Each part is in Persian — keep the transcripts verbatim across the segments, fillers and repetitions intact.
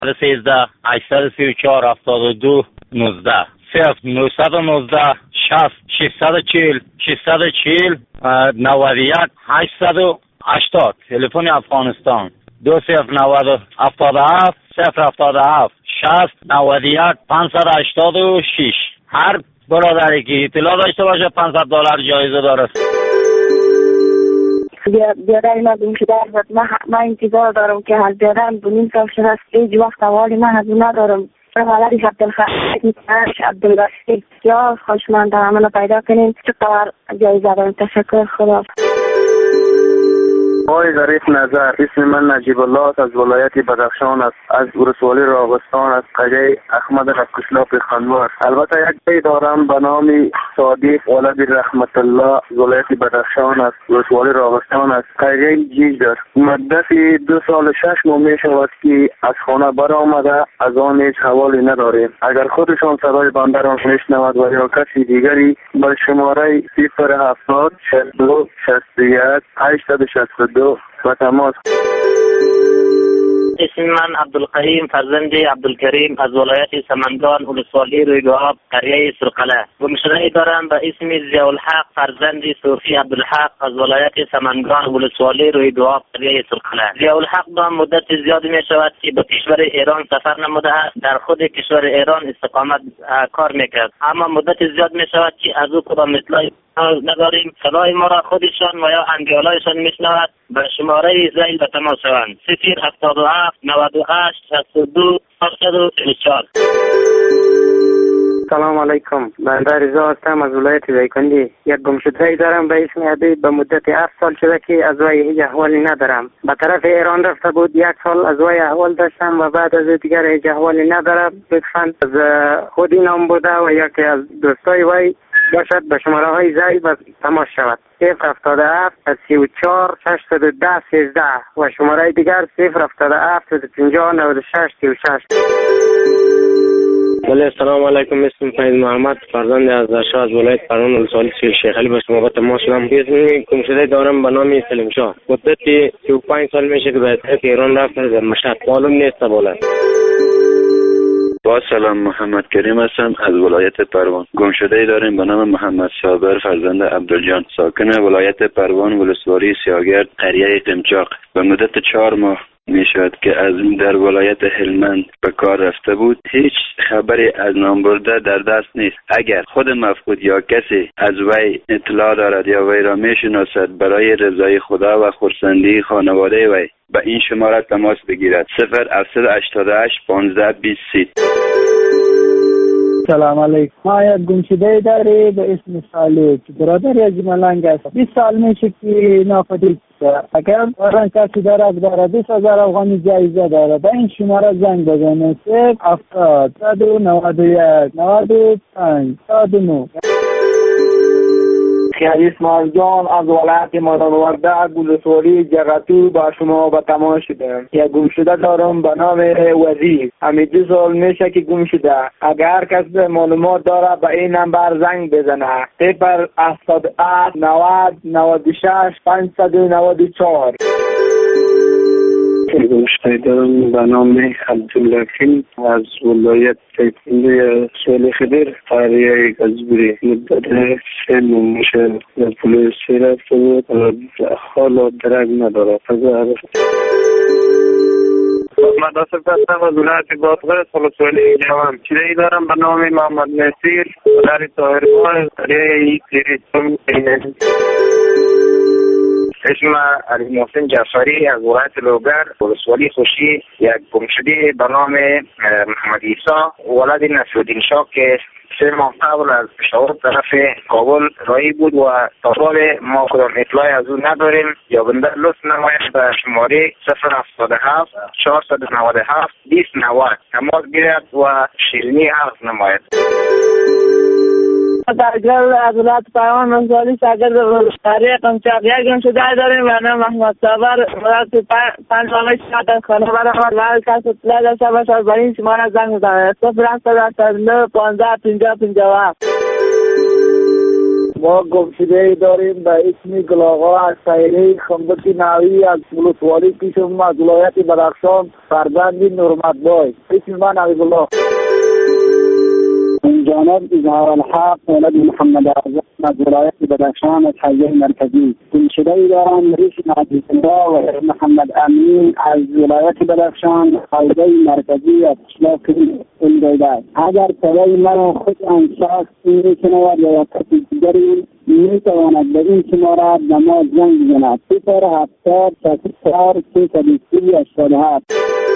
سیزده هشتصد سی و چهار هفتاد و دو نوزده صفر نهصد و نوزده شصت ششصد و چهل ششصد و چهل نود و یک هشتصد و هشتاد تلفن افغانستان دو صفر نود و هفتاد و هفت صفر هفتاد و هفت شصت نود و یک پانصد و هشتاد و شش. هر برادری که اطلاع داشته باشه پانصد دلار جایزه داره. بیادر ما گم شده است. من من انتظار دارم که حال بیادرم دو نیم سال شده است. هیچ وقت حوالی من از اون ندارم. حالت عبدالخالق عبدالباسط یا خوشمند عمل پیدا کنین. چقدر جایزه دارم. تشکر. خدا. آقای ظریف نظر، اسم من نجیب الله از ولایت بدخشان است، از ولسوالی راغستان، از قریه احمد قشلاق خانوار. البته یک جای دارم به نام صادق ولد رحمت الله، ولایت بدخشان است، ولسوالی راغستان است، قریه جیجدر. مدت دو سال شش ماه می شود که از خانه برآمده، از آن هیچ حوالی نداریم. اگر خودشان صدای بنده را میشنود و یا کسی دیگری بر شماره صفر هفتاد شصت و دو شصت و یک هشتصد و شصت و دو و تماس. اسم من عبدالقیم فرزند عبدالکریم از ولایت سمنگان، ولسوالی رویگاب، قریه سرقله. گمشده دارم به اسم ضیاءالحق فرزند صوفی عبدالحق از ولایت سمنگان، ولسوالی رویگاب، قریه سرقله. ضیاءالحق با مدت زیادی می شود که به کشور ایران سفر نموده است. در خود کشور ایران استقامت کار میکرد، اما مدت زیاد می شود که از او کدام اطلاعی نداریم. صدای ما را خودشان و یا انگیالایشان میشنود. به شماره زیل به تماس شوند. صفر هفتاد و هفت نود و هشت شصت و دو هشتصد و چهار. سلام علیکم. بنده رضا هستم از ولایت دایکنی. یک گمشده‌ای دارم به اسم عبید. به مدت هفت سال شده که از وی هیچ احوالی ندارم. به طرف ایران رفته بود، یک سال از وی احوال داشتم و بعد از دیگر هیچ احوالی ندارم. لطفاً از خودی نام بوده و یا که از دوستای وی باشد به شماره های زی و تماس شود. صفر هفتاد و هفت سی و چهار ششصد و ده سیزده و شماره دیگر صفر هفتاد و هفت پنجاه نود و شش سی و شش. بله السلام علیکم. اسم فیض محمد فرزند از درشا از ولایت پروان، ولسوالی شیخ علي به شما با تماس شدم. اسم گمشده دارم به نام سلیم شاه. مدت سی و پنج سال میشه که به ایران رفته در مشهد. معلوم نیست بالا. با سلام، محمد کریم هستم از ولایت پروان. گمشده داریم به نام محمد صابر فرزند عبدالجان، ساکن ولایت پروان، ولسوالی سیاگرد، قریه قمچاق. به مدت چهار ماه می شود که از این در ولایت هلمند به کار رفته بود. هیچ خبری از نام برده در دست نیست. اگر خود مفقود یا کسی از وی اطلاع دارد یا وی را می شناسد، برای رضای خدا و خرسندی خانواده وی به این شماره تماس بگیرد. صفر هفتصد و هشتاد و هشت پانزده بیست سی. سلام علیکم. ما یک گمشده داری به اسم صالح که برادر از ملنگ است. بیست سال میشه که ناپدید شده. اگر آران کسی داره داره بیست هزار افغانی جایزه داره. به این شماره زنگ بزنه. صفر هفتاد صد و نود و یک نود و پنج صد و نه. اسماعیل جان از ولایت مدنورده، ولسوالی جغتو با شما به تماس شدم. یک گمشده دارم به نام وزیر. همین دو سال میشه که گم شده. اگر کسی معلومات داره به این نمبر زنگ بزنه. صفر هفتاد و هفت نود نود و شش پانصد و نود و چهار. گمشده دارم به نام عبداللطیف از ولایت سیفونده سوال خدر، قریه گزبوری. مدت سه ماه میشه در پلیس رفته بود و حالا درک نداره. محمد آصف هستم از ولایت بادغیس، ولسوالی جوان. چیزی دارم به نام محمد نصیر در طاهربان، قریه سیریستان. اسم علی محسن جعفری از ولایت لوگر، ولسوالی خوشی. یک گمشده به نام محمد عیسی ولد نصرالدین شاه که سه ماه قبل از پشاور طرف کابل رایی بود و تا حال ما کدام اطلاعی از او نداریم. یا بنده لطف نماید به شماره صفر هفتاد و هفت چهارصد و نود و هفت بیست نود تماس گیرد و شیرینی عرض نماید. درگل از ولایت پروان، منزالی شاگرد قریه قمچاق. یک گمشده داریم به نام محمد صابر ولایت پنج آقای شهر خانه برآمد. لال کس اطلاع داشته باشد به این شماره زنگ بزنید. صفر هفتاد و هشتاد و نه پانزده پنجاه پنجاه و هفت. ما گمشده داریم به اسم گلاغا از سایره خنبت نوی از ولسوالی پیشم از ولایت بدخشان فرزند نورمتبای. اسم من حبیب الله. من جانب اظهار الحق ولد محمد اعظم از ولایت بدخشان از حوزه مرکزی. گمشده دارم ریش عزیز الله و محمد امین از ولایت بدخشان حوزه مرکزی از قشلاق اندیده. اگر صدای مرا خود انشاء میشنود یا کسی دیگری میتواند به این شماره به ما زنگ بزند. صفر هفتاد شصت و چهار سیصد و سی هشتاد و هفت.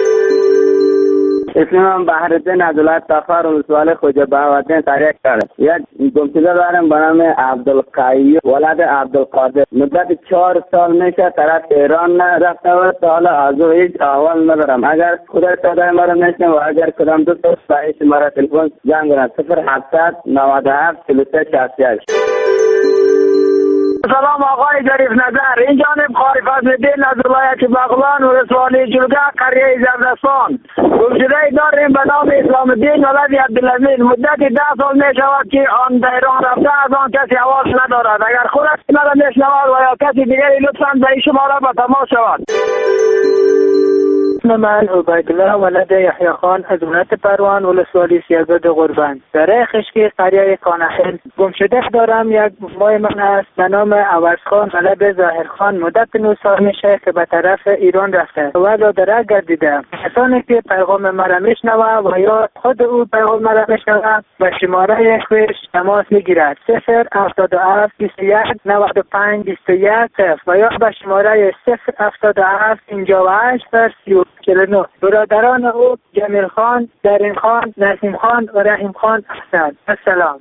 اسم من بحرالدین از ولایت تخار ولسوالی خوجه بهاوالدین تاریخ کرده. یک گمشده دارم به نام عبدالقیوم ولد عبدالقادر. مدت چهار سال میشه طرف ایران رفته و تا حالا از او هیچ احوال ندارم. اگر خدا صدای مرا میشنوه و اگر کدام دوست به شماره تلفن زنگ بزند. صفر هفتاد نود و هفت چهل و سه شصت و هشت. سلام آقای ظریف نظر، این جانب قاری فضل‌الدین از ولایت بغلان ولسوالی جلگه قریه زردستان. گمشده داریم به نام اسلام الدین ولد عبدالعزیز. مدت ده سال می شود که آن در ایران رفته، از آن کسی حواس ندارد. اگر خودش مرا میشنود و یا کسی دیگری لطفاً به این شماره به تماس شود. اسم من عبیدالله ولد یحیی خان از ولایت پروان ولسوالی سیاگرد قربان. در خشکی قریه کاناحل. گمشده دارم یک مای من است به نام عوض خان ولد ظاهر خان. مدت نه سال میشه که به طرف ایران رفته و دادره گردیده. کسانی که پیغام مرا میشنوه و یا خود او پیغام مرا میشنوه به شماره خویش تماس میگیرد. صفر هفتاد و هفت بیست و یک نود و پنج بیست و یک صفر و یا به شماره صفر هفتاد و هفت پنجاه و هشت سی و چهل و نه. برادران او جمیل خان، درین خان، نسیم خان و رحیم خان هستند. السلام.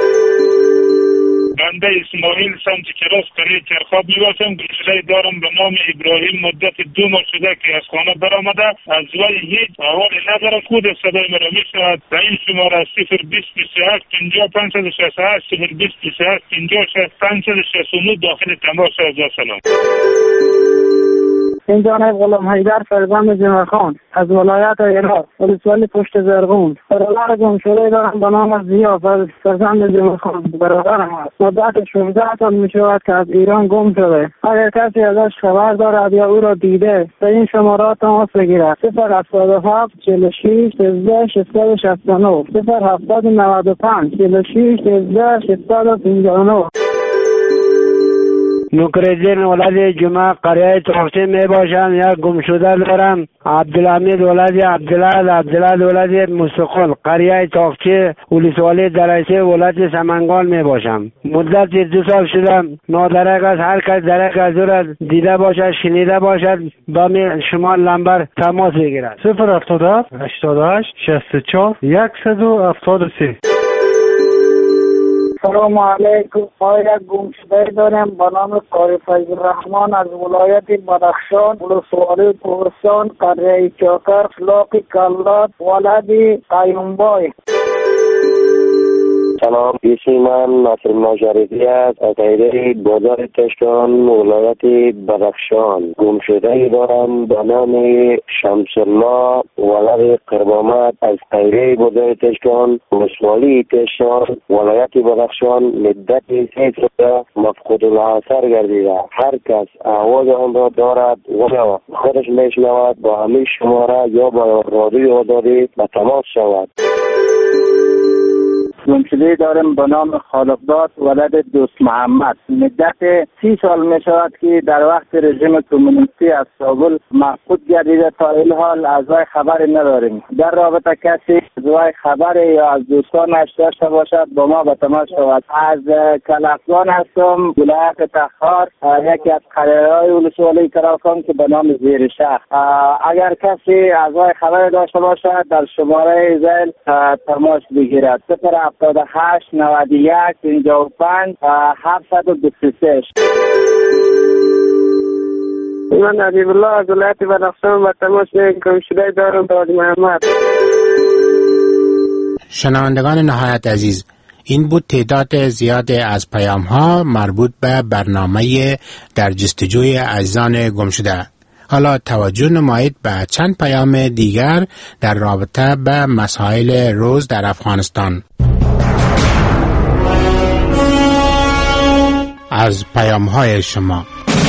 بنده اسماعیل سمت کراس قریه چرخاب میباشم. گمشده دارم به نام ابراهیم. مدت دو ماه شده که از خانه برآمده، از وی هیچ احوالی ندارم. خود صدای مرا میشنود. به این شماره صفر بیست بیست و هشت پنجاه پنجصد و شصت و هشت صفر بیست بیست و هشت پنجاه شصت پنجصد و شصت و نه داخل تماس شود. سلام. این جانب غلام حیدر فرزند جمعه خان از ولایت عراق ولسوالی پشت زرغون. برادر گمشده دارم به نام ضیا فرزند جمعه خان. برادرم است. مدت شانزده سال می شود که از ایران گم شده. اگر کسی ازش خبر دارد یا او را دیده به این شماره تماس بگیرد. صفر هفتاد و هفت چهل و شش سیزده ششصد و شصت و نه صفر هفتاد نود و پنج چهل و شش سیزده ششصد و پنجاه و نه. نوکرالدین ولد جمعه قریه تختی می باشم. یک گمشده دارم عبدالحمید ولد عبدالله عبدالله ولد مستقل قریه تختی ولسوالی درایسه ولد سمنگان می باشم. مدت دو سال شدم نادرک است. هر کس درک از او را دیده باشد شنیده باشد با شما لمبر تماس بگیرد. صفر هفتاد و هفت هشتاد و هشت شصت و چهار صد و هفتاد و سه. سلام علیکم. ما یک گمشده داریم به نام قاری فضلالرحمن از ولایت بدخشان ولسوالی کوهستان قریه چاکر قشلاق کلات ولد قیومبای. سلام، اسم من ناصر الله شریفی است از دایره بازار تشکان ولایت بدخشان. گمشده دارم به نام شمس الله ولد قربامت از دایره بازار تشکان ولسوالی تشکان ولایت بدخشان. مدت سه سال مفقود الاثر گردیده. هر کس آواز آن را دارد و خودش میشنود با همین شماره یا با رادیو آزادی به تماس شود. گمشده دارم به نام خالقداد ولد دوست محمد. مدت سی سال می شود که در وقت رژیم کمونیستی از کابل مفقود گردیده. تا این حال از وی خبری نداریم. در رابطه کسی از وی خبری یا از دوستانش داشته باشد با ما به تماس شود. از کلافگان هستم ولایت تخار، یکی از قریه‌های ولسوالی کراکان که به نام زیر شهر. اگر کسی از وی خبری داشته باشد در شماره زیل تماس بگیرد. صفر هفتاد و هشت نود و یک پنجاه و پنج هفتصد و بیست و سه. من حبیب الله از ولایت بدخشان و تماس گمشده دارم به حاجی محمد. شنوندگان نهایت عزیز، این بود تعداد زیاد از پیام ها مربوط به برنامه در جستجوی عزیزان گمشده. حالا توجه نمایید به چند پیام دیگر در رابطه به مسائل روز در افغانستان. از پیام های شما.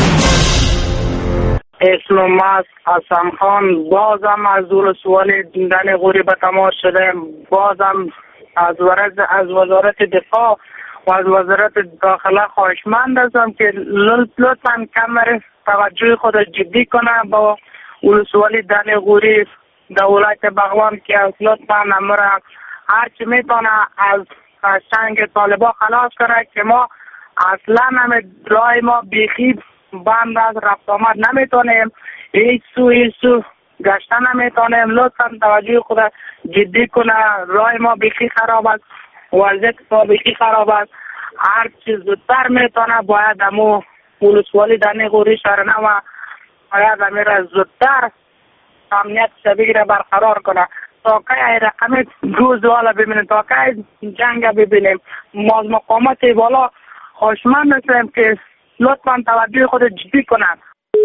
اسم ما حسن خان، بازم از ولسوالی دن غوری به تماس شده. بازم از ورز از وزارت دفاع و از وزارت داخله خواهشمند هستم که لطفاً کمر توجه خود جدی کنه با ولسوالی دن غوری دولت بغلان که لطفاً امر هر چی میتونه از چنگ طالبا خلاص کنه که ما اصلا همه رای ما بیخی بند از رفت آمد نمیتونیم، هیچ سو هیچ سو گشتن نمیتونیم. لطفاً توجه خود جدی کنه. رای ما بیخی خراب است، وضعیت ما بیخی خراب است. هر چیز زودتر میتونه باید امو ولسوالی دنی غوری شهرنه و باید امیر زودتر امنیت شبیه را برقرار کنه تا که ای رقمی روز والا ببینیم، تا که جنگ ببینیم. ما از مقامات بالا خوشمند هستیم که لطفاً توجه خود جدی کنند.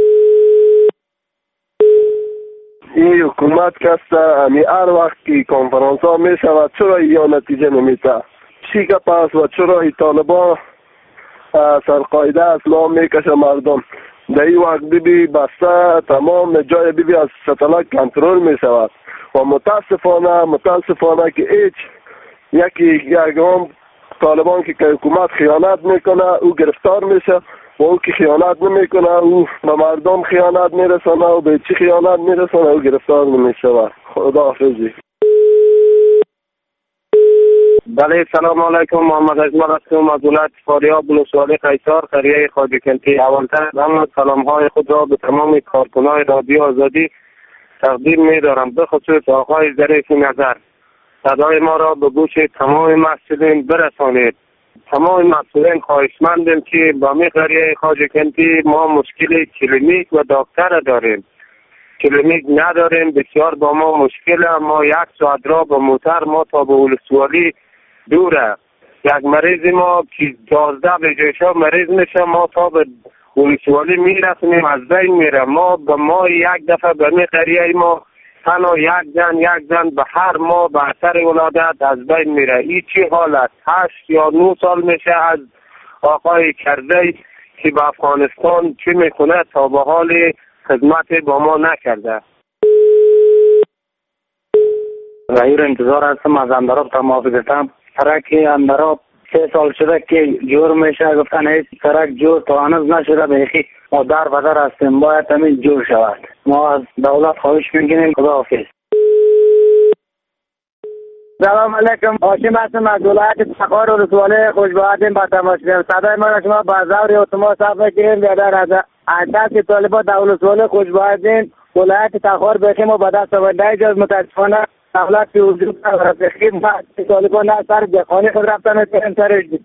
این حکومت کسته امی هر وقت که کنفرانس ها می شود چرا یا نتیجه نمیده؟ چی که پس و چرا ای طالبان سرقایده اسلام میکشه مردم؟ در این وقت بیبی بسته تمام جای بیبی از ستلک کنترل می شود و متاسفانه متاسفانه که هیچ یکی یک هم طالبان که حکومت خیانت میکنه او گرفتار میشه و او که خیانت نمیکنه او به مردم خیانت میرسانه و به چی خیانت میرسانه او گرفتار نمیشه. خدا حافظی. بله سلام علیکم، محمد اجمل هستم از ولایت فاریاب ولسوالی قیصر قریه خواجه کنتی. اولتر همه سلام های خود را به تمام کارکنان رادیو آزادی تقدیم می‌دارم، به خصوص آقای ظریف نظر. صدای ما را به گوش تمام مسئولین برسانید. تمام مسئولین خواهشمندیم که با می قریه خواجه کنتی ما مشکل کلینیک و دکتر داریم. کلینیک نداریم، بسیار با ما مشکل. ما یک ساعت را با موتر ما تا به ولسوالی دوره. یک مریض ما که دوازده بجایشا مریض میشه ما تا به ولسوالی میرسیم از بین میره. ما به ما یک دفعه به می قریه ما تنها یک زن یک زن به هر ماه به اثر ولادت از بین میره. این چی حالت؟ هشت یا نه سال میشه از آقای کرده که به افغانستان چی میکنه تا به حال خدمت با ما نکرده. غیر انتظار هستم از اندراب تا محافظتم. سرک اندراب سه سال شده که جور میشه، گفتن هیچ سرک جور تا هنوز نشده. بخی ما در بدر هستیم، باید همین جور شود. ما از دولت خواهش میکنیم. خدا حافظ. سلام علیکم، هاشم هستم از ولایت تخار ولسوالی خوشبختیم با تماس کردن. صدای ما را شما با زور اتومبیل صاف کردیم. بیادر از اساس طالبان در ولسوالی خوشبختیم. ولایت تخار بخیم و به دست آورده اجاز متاسفانه دولت که وجود نداره. بخیم طالبان نه سر جخانه خود رفتن میکنیم سرش دید.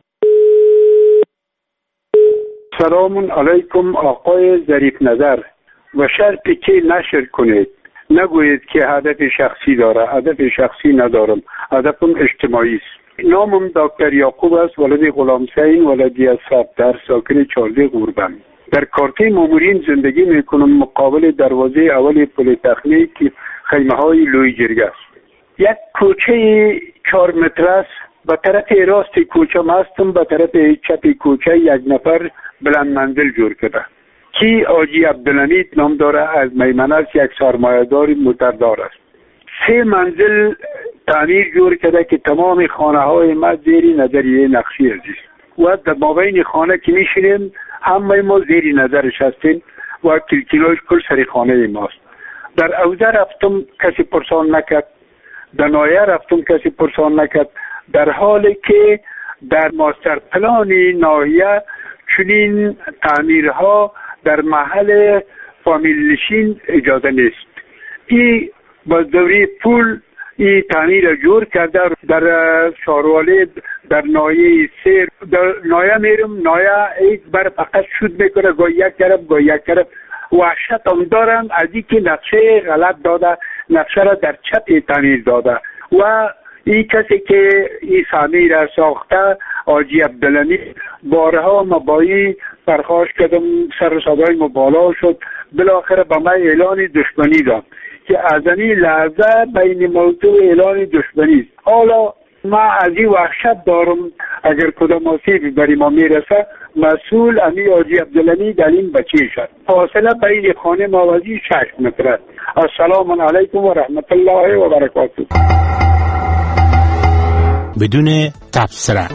سلام علیکم آقای ظریف نظر. و شرطی که نشر کنید، نگویید که هدف شخصی داره. هدف شخصی ندارم، هدفم اجتماعی است. نامم دکتر یعقوب است، ولد غلام حسین ولدی از صفدر، ساکن چارده غوربند. در کارته مامورین زندگی میکنم مقابل دروازه اول پل تخنیک خیمه های لوی جرگه است. یک کوچه چهار متر است. به طرف راست کوچه هستم، به طرف چپ کوچه یک نفر بلند منزل جور کرده کی آجی عبدالحمید نام داره، از میمنه است، یک سرمایه‌دار موتردار است. سه منزل تعمیر جور کرده که تمام خانه های ما زیر نظریه نقشی است و در مابین خانه که میشینیم همه ما زیر نظرش هستیم و کلکیلاش کل سری خانه ماست. در اوزه رفتم کسی پرسان نکرد، در نایه رفتم کسی پرسان نکرد، در حالی که در ماستر پلان ناحیه چنین تعمیرها در محل فامیل نشین اجازه نیست. این با دوری پول این تعمیر جور کرده. در شاروالی در نایه سیر در نایه میرم، نایه ایک بر فقط شود میکنه، گاه یک طرف گاه یک طرف. وحشت هم دارم از این که نقشه غلط داده، نقشه را در چپ تعمیر داده و این کسی که این تعمیر را ساخته آجی عبدالحمید بارها مبایی برخواست کردم، سر صدای مبالا شد، بالاخره به من اعلان دشمنی داد که از این لحظه بین موضوع اعلان دشمنی است. حالا ما از این وحشت دارم اگر کدام آسیبی بر ما میرسه مسئول امی آجی عبدالحمید علیم بچه شد. فاصله بین خانه موازی شش متر است. السلام علیکم و رحمت الله و برکاته. بدون تبصره.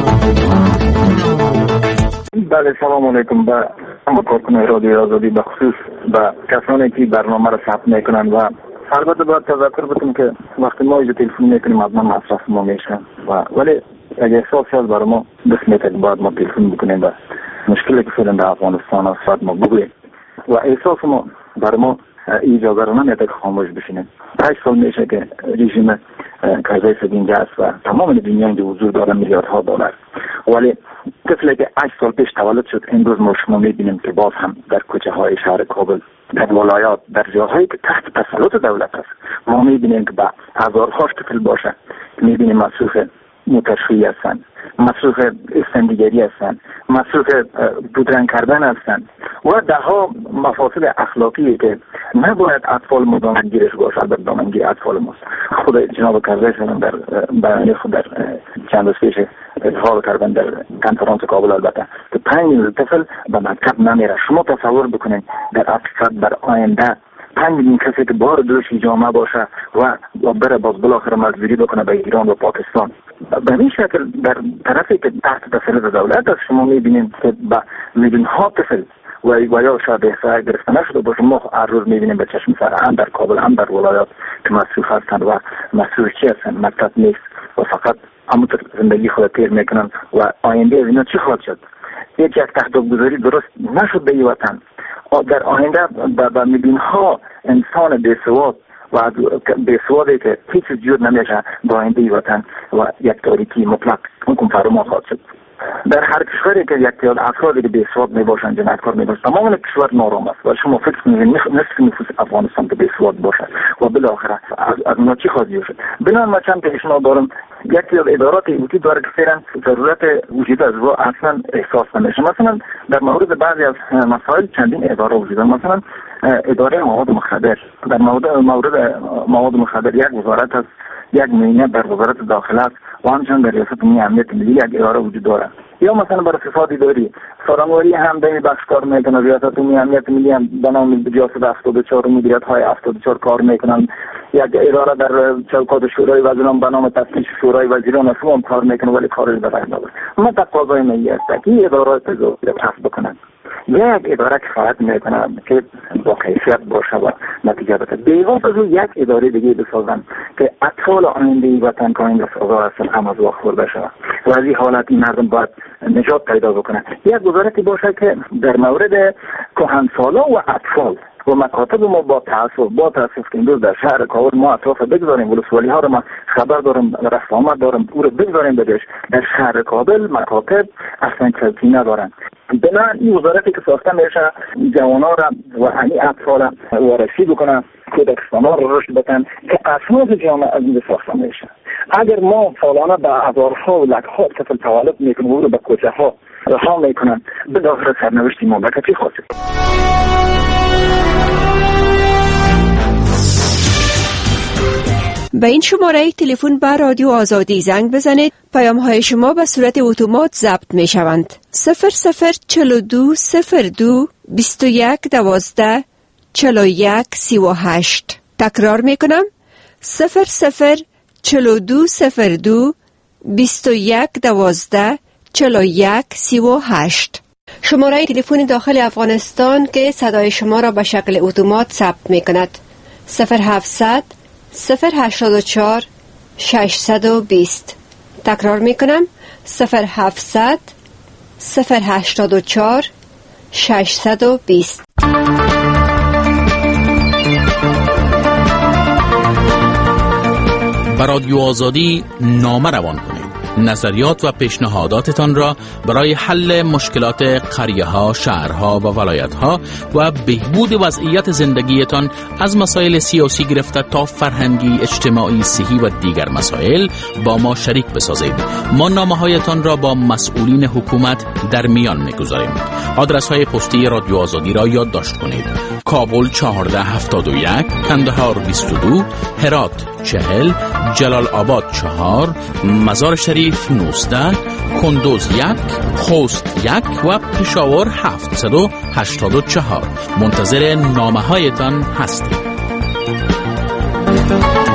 بله سلام علیکم. به همه کارکنان رادیوی آزادی به خصوص به کسانی که برنامه را ثبت میکنن و البته باید تذکر بدم که وقتی ما اینجا تلفن میکنیم حتما مصرف ما میشه و ولی اگه احساسی هست برای ما دست میتونیم که باید ما تلفن بکنیم و مشکلی که فعلا در افغانستان هست باید ما بگوییم و احساس ما برای ما اجازه رو نمیده که خاموش بشینیم. هشت سال میشه که رژیم کرزی سدینجه است و تمام دنیا اینجا حضور داره میلیاردها دلار، ولی طفلی که هشت سال پیش تولد شد امروز ما شما میبینیم که باز هم در کوچه های شهر کابل، در ولایات، در جاهایی که تحت تسلط دولت است ما میبینیم که با هزارهاش طفل باشه، میبینیم مصروف موترشویی هستند، مصروف استندگری هستند، مصروف بودرنگ کردن هستند و ده ها مفاسد اخلاقی که نباید اطفال ما دامنگیرش باشه. در دامنگیر اطفال ماست. خود جناب کرزی شدن در بیانیه خود در چند روز پیش اظهار کردن در کنفرانس کابل البته که پنج میلیون طفل به مکتب نمیره. شما تصور بکنید در حقیقت در آینده پنج میلیون کسی که بار دوشی جامعه باشه و بره باز بالاخره مزدوری بکنه به ایران و پاکستان. به این شکل در طرفی که تحت تسلط دولت است شما میبینیم که به میلیون ها طفل و و یا شاید احصایه گرفته نشده باشه. ما هر روز میبینیم به چشم سر هم در کابل هم در ولایات که مصروف هستند و مصروف چی هستند؟ مکتب نیست و فقط همونطور زندگی خود تیر میکنن و آینده از اینا چی خواهد شد؟ یک یک تحقیق گذاری درست نشد به این وطن. در آینده به میلیون ها انسان بی‌سواد و بی‌سوادی که هیچ چیز جور نمیشه با آینده این وطن و یک تاریکی مطلق حکم فرما خواهد شد. در هر کشوری که یک تعداد افرادی که بی‌سواد میباشند، جنایتکار میباشند، تمام کشور نارام است و شما فکر کنید نصف نفوس افغانستان که بی‌سواد باشه و بالاخره از از اونا چی خواهد شد؟ بنان ما چند که شما دارم یک تعداد اداراتی وجود داره که فعلا ضرورت وجود از رو اصلا احساس نمیشه. مثلا در مورد بعضی از مسائل چندین اداره وجود داره. مثلا اداره مواد مخدر، در مورد مورد مواد مخدر یک وزارت است، یک معینه در وزارت داخله است و همچنین در ریاست امنیت امنیت ملی یک اداره وجود داره. یا مثلا برای فساد اداری سارانواری هم در این بخش کار میکنه. ریاست امنیت امنیت ملی هم به نام ریاست هفتاد و چهار مدیریت های هفتاد و چهار کار میکنن. یک اداره در چوکات شورای وزیران به نام تفتیش شورای وزیران هم کار میکنه ولی کارش به راه نمیبره. ما تقاضای ملی است که این ادارات رو کسب بکنن. یک اداره کفایت میکنه که با کیفیت باشه و نتیجه بده. بی‌غض از یک اداره دیگه بسازن که اطفال آینده وطن که آینده سازا هستن هم از وقت خورده شود و از این حالت این مردم باید نجات پیدا بکنه. یک وزارتی باشه که در مورد کهنسالا و اطفال و مکاتب ما با تاسف با تاسف که امروز در شهر کابل ما اطراف بگذاریم ولسوالی ها رو ما خبر دارم رفت آمد دارم او رو بگذاریم بدش. در شهر کابل مکاتب اصلا چلتی ندارن. بنابراین این وزارتی که ساخته میشه جوانا را و همین اطفال وارسی بکنن، کودکستان ها رو رشد بدن که اساس جامعه از این ساخته میشه. اگر ما سالانه به هزارها و لکها طفل تولد میکنیم و رو به کوچه ها رها میکنن به داخل سرنوشت مملکتی خواهد شد. به این شماره تلفن به رادیو آزادی زنگ بزنید. پیام های شما به صورت اتومات ضبط می شوند. صفر صفر چهل و دو صفر دو بیست و یک دوازده چهل و یک سی و هشت. تکرار می کنم. صفر صفر چهل و دو صفر دو بیست و یک دوازده چهل و یک سی و هشت. شماره تلفن داخل افغانستان که صدای شما را به شکل اتومات ثبت می کند. صفر هفتصد صفر هشتاد و چهار ششصد و بیست. تکرار می کنم. صفر هفتصد صفر هشتاد و چهار ششصد و بیست. به رادیو آزادی نامه روان کنید. نظریات و پیشنهاداتتان را برای حل مشکلات قریه ها، شهرها و ولایت ها و بهبود وضعیت زندگیتان از مسائل سیاسی گرفته تا فرهنگی، اجتماعی، صحی و دیگر مسائل با ما شریک بسازید. ما نامه هایتان را با مسئولین حکومت در میان میگذاریم. آدرس های پستی رادیو آزادی را یادداشت کنید. کابل چهارده هفتاد و یک، کندهار بیست و دو، هرات چهل، جلال آباد چهار، مزار شریف نوزده، کندوز یک، خوست یک و پشاور هفتصد و هشتاد و چهار. منتظر نامه هایتان هستیم.